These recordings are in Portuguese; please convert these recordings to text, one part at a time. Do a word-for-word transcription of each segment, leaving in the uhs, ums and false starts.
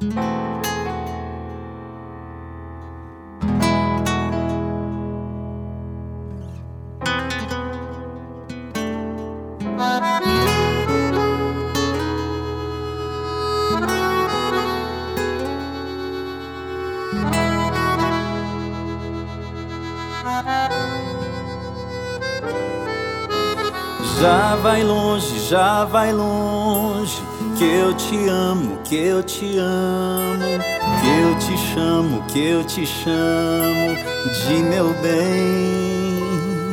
Já vai longe, já vai longe, que eu te amo, que eu te amo, que eu te chamo, que eu te chamo de meu bem.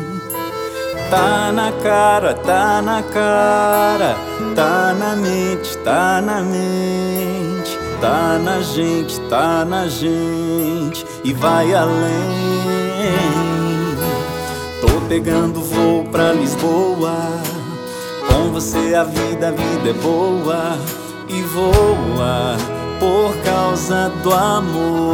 Tá na cara, tá na cara, tá na mente, tá na mente, tá na gente, tá na gente e vai além. Tô pegando voo pra Lisboa, com você a vida, a vida é boa e voa por causa do amor.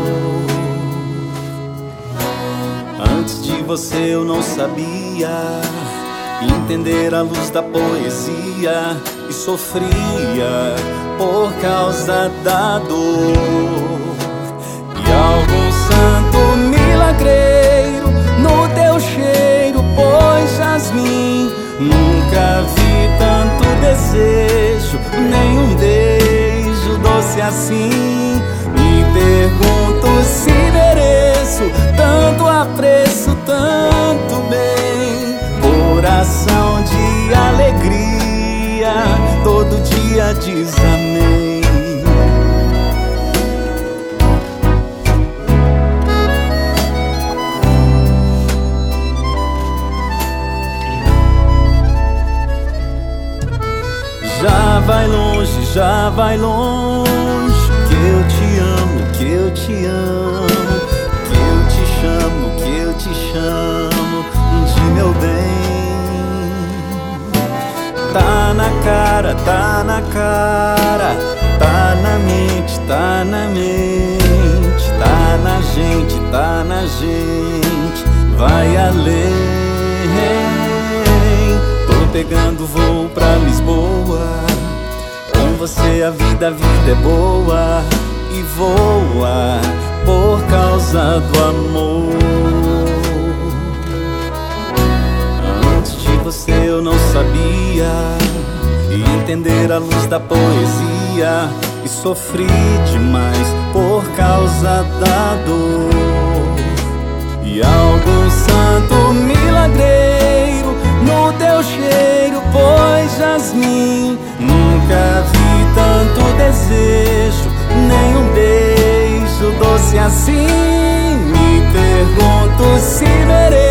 Antes de você eu não sabia entender a luz da poesia e sofria por causa da dor. E algum santo milagreiro no teu cheiro pôs jasmim. Nunca vi tanto desejo, nenhum beijo doce assim. Me pergunto se mereço tanto apreço, tanto bem. Coração de alegria, todo dia diz amém. Já vai longe, já vai longe, que eu te amo, que eu te amo, que eu te chamo, que eu te chamo de meu bem. Tá na cara, tá na cara, tá na mente, tá na mente, tá na gente, tá na gente, vai além. Tô pegando voo pra Lisboa, com você a vida, a vida é boa e voa por causa do amor. Antes de você eu não sabia entender a luz da poesia e sofri demais por causa da dor. E algum santo milagreiro no teu cheiro pôs jasmim. Nunca vi tanto desejo, nenhum beijo doce assim. Me pergunto se mereço